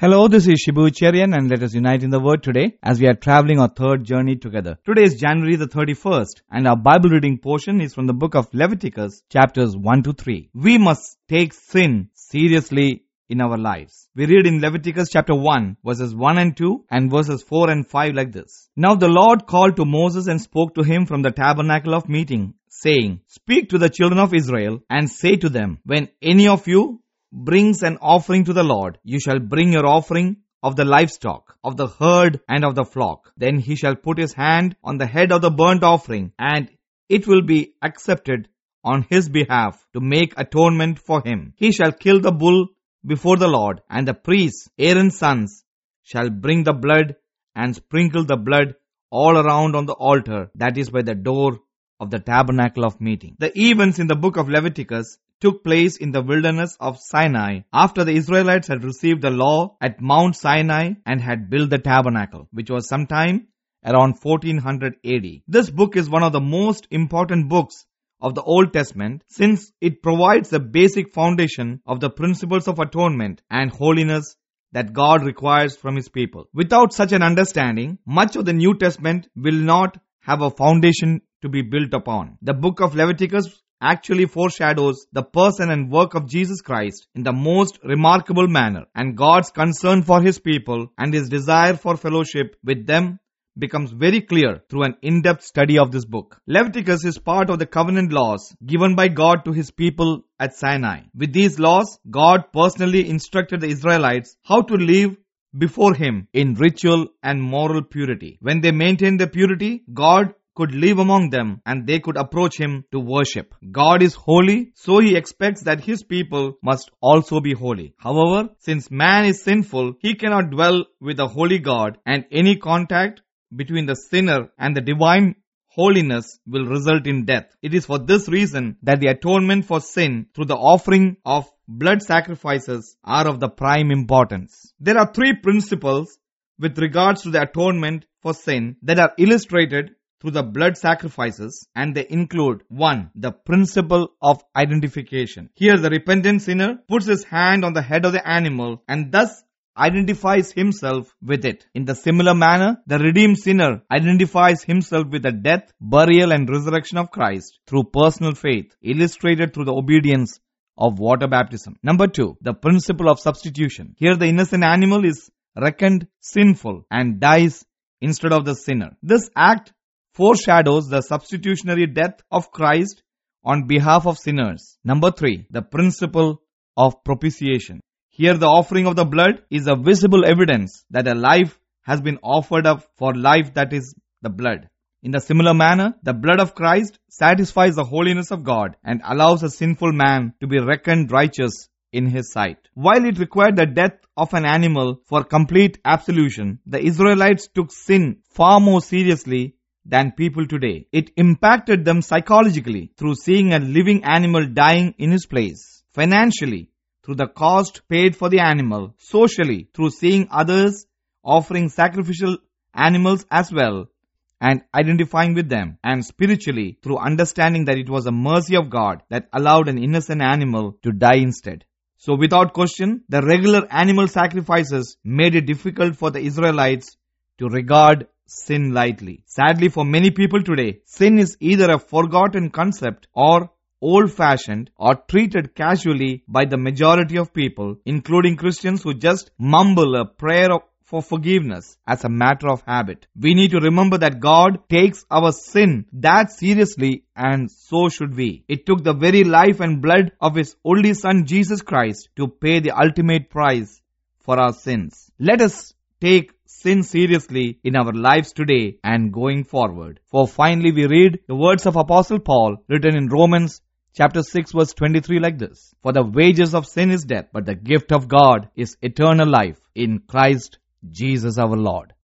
Hello, this is Shibu Cherian and let us unite in the Word today as we are traveling our third journey together. Today is January the 31st and our Bible reading portion is from the book of Leviticus chapters 1 to 3. We must take sin seriously in our lives. We read in Leviticus chapter 1 verses 1 and 2 and verses 4 and 5 like this. Now the Lord called to Moses and spoke to him from the tabernacle of meeting, saying, Speak to the children of Israel and say to them, When any of you brings an offering to the Lord, you shall bring your offering of the livestock, of the herd and of the flock. Then he shall put his hand on the head of the burnt offering, and it will be accepted on his behalf to make atonement for him. He shall kill the bull before the Lord, and the priests, Aaron's sons, shall bring the blood and sprinkle the blood all around on the altar that is by the door of the tabernacle of meeting. The events in the book of Leviticus took place in the wilderness of Sinai after the Israelites had received the law at Mount Sinai and had built the tabernacle, which was sometime around 1400 AD. This book is one of the most important books of the Old Testament since it provides the basic foundation of the principles of atonement and holiness that God requires from His people. Without such an understanding, much of the New Testament will not have a foundation to be built upon. The book of Leviticus actually foreshadows the person and work of Jesus Christ in the most remarkable manner, and God's concern for His people and His desire for fellowship with them becomes very clear through an in-depth study of this book. Leviticus is part of the covenant laws given by God to His people at Sinai. With these laws, God personally instructed the Israelites how to live before Him in ritual and moral purity. When they maintained their purity, God could live among them and they could approach Him to worship. God is holy, so He expects that His people must also be holy. However, since man is sinful, he cannot dwell with a holy God, and any contact between the sinner and the divine holiness will result in death. It is for this reason that the atonement for sin through the offering of blood sacrifices are of the prime importance. There are three principles with regards to the atonement for sin that are illustrated through the blood sacrifices, and they include 1. The principle of identification. Here the repentant sinner puts his hand on the head of the animal and thus identifies himself with it. In the similar manner, the redeemed sinner identifies himself with the death, burial and resurrection of Christ through personal faith, illustrated through the obedience of water baptism. Number 2. The principle of substitution. Here the innocent animal is reckoned sinful and dies instead of the sinner. This act foreshadows the substitutionary death of Christ on behalf of sinners. Number 3. The principle of propitiation. Here the offering of the blood is a visible evidence that a life has been offered up for life, that is the blood. In the similar manner, the blood of Christ satisfies the holiness of God and allows a sinful man to be reckoned righteous in His sight. While it required the death of an animal for complete absolution, the Israelites took sin far more seriously than people today. It impacted them psychologically through seeing a living animal dying in his place, financially through the cost paid for the animal, socially through seeing others offering sacrificial animals as well and identifying with them, and spiritually through understanding that it was a mercy of God that allowed an innocent animal to die instead. So without question, the regular animal sacrifices made it difficult for the Israelites to regard sin lightly. Sadly, for many people today, sin is either a forgotten concept or old-fashioned or treated casually by the majority of people, including Christians who just mumble a prayer for forgiveness as a matter of habit. We need to remember that God takes our sin that seriously, and so should we. It took the very life and blood of His only Son Jesus Christ to pay the ultimate price for our sins. Let us take sin seriously in our lives today and going forward. For finally we read the words of Apostle Paul written in Romans chapter 6 verse 23 like this. For the wages of sin is death, but the gift of God is eternal life in Christ Jesus our Lord.